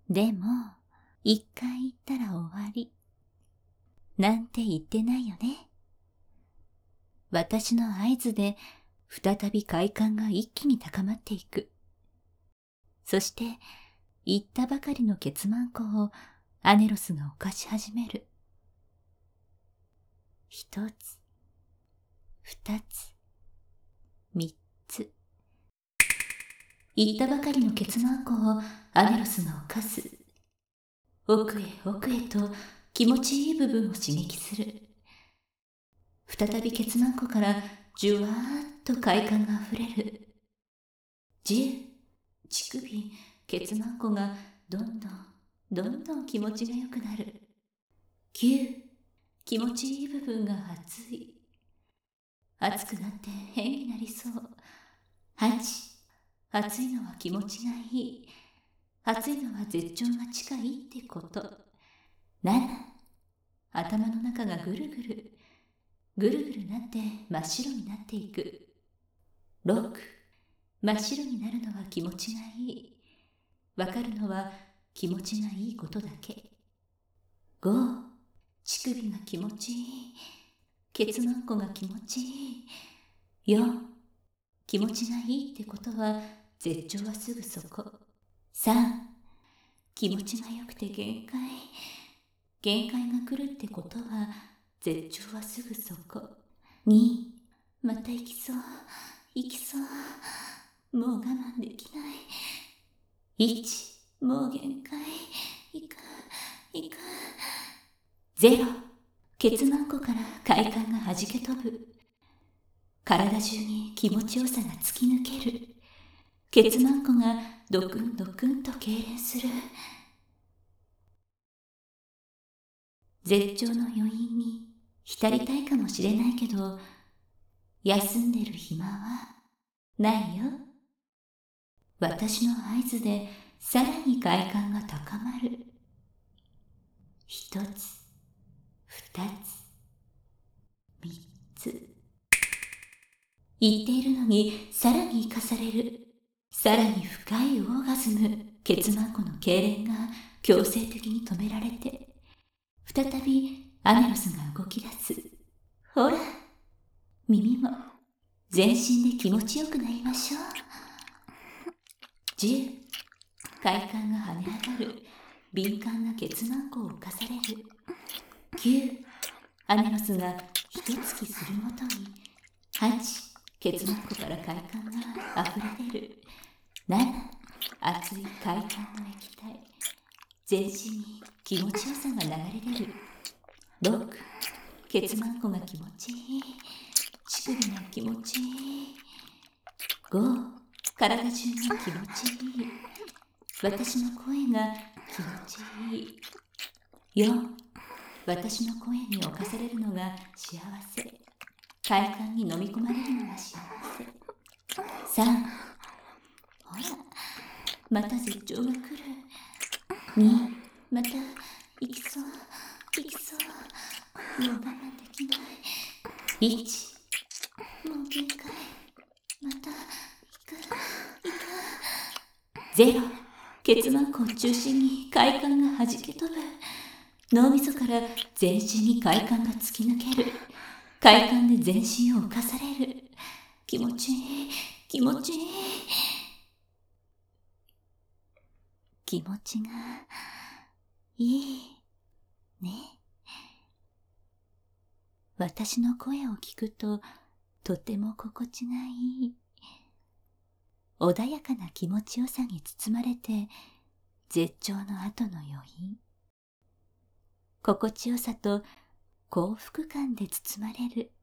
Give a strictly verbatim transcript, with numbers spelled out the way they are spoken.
でも、一回言ったら終わり。なんて言ってないよね。私の合図で、再び快感が一気に高まっていく。そして、言ったばかりのケツマンコをアネロスが犯し始める。一つ、二つ、三つ。言ったばかりのケツマンコをアネロスが犯す。奥へ奥へと気持ちいい部分を刺激する。再びケツマンコからじゅわーっと快感があふれる。じゅう、乳首、ケツマンコがどんどん、どんどん気持ちが良くなる。きゅう、気持ちいい部分が熱い。熱くなって変になりそう。はち、熱いのは気持ちがいい。熱いのは絶頂が近いってこと。なな、頭の中がぐるぐる、ぐるぐるなって真っ白になっていく。ろく、真っ白になるのは気持ちがいい。わかるのは気持ちがいいことだけ。ご、乳首が気持ちいい。ケツマンコが気持ちいい。よん、気持ちがいいってことは絶頂はすぐそこ。さん、気持ちが良くて限界。限界が来るってことは絶頂はすぐそこ。に、また行きそう、行きそう。もう我慢できない。いち、もう限界。いかん、いかん。ゼロ、ケツマンコから快感がはじけ飛ぶ。体中に気持ちよさが突き抜ける。ケツマンコがドクンドクンと痙攣する。絶頂の余韻に浸りたいかもしれないけど、休んでる暇はないよ。私の合図でさらに快感が高まる。一つ、二つ、三つ。言っているのにさらに生かされる。さらに深いオーガズム。ケツマンコの痙攣が強制的に止められて、再びアネロスが動き出す。ほら、耳も全身で気持ちよくなりましょう。じゅう、快感が跳ね上がる。敏感なケツマンコを犯される。きゅう、アネロスが一突きするごとに。はち、ケツマンコから快感があふれ出る。なな、熱い快感の液体。全身に気持ちよさが流れ出る。ろく、ケツマンコが気持ちいい。乳首が気持ちいい。ご、体中が気持ちいい。私の声が気持ちいい。よん、私の声に侵されるのが幸せ。快感に飲み込まれるのが幸せ。さん、ほら、また絶頂が来る。に、また行きそう、行きそう。もう我慢できない。いち、もう限界。また行く、行く。ゼロ、ケツマンコを中心に快感がはじけ飛ぶ。脳みそから全身に快感が突き抜ける。快感で全身を侵される。気持ちいい、気持ちいい。気持ちがいいね。私の声を聞くととても心地がいい。穏やかな気持ちよさに包まれて、絶頂の後の余韻。心地よさと幸福感で包まれる。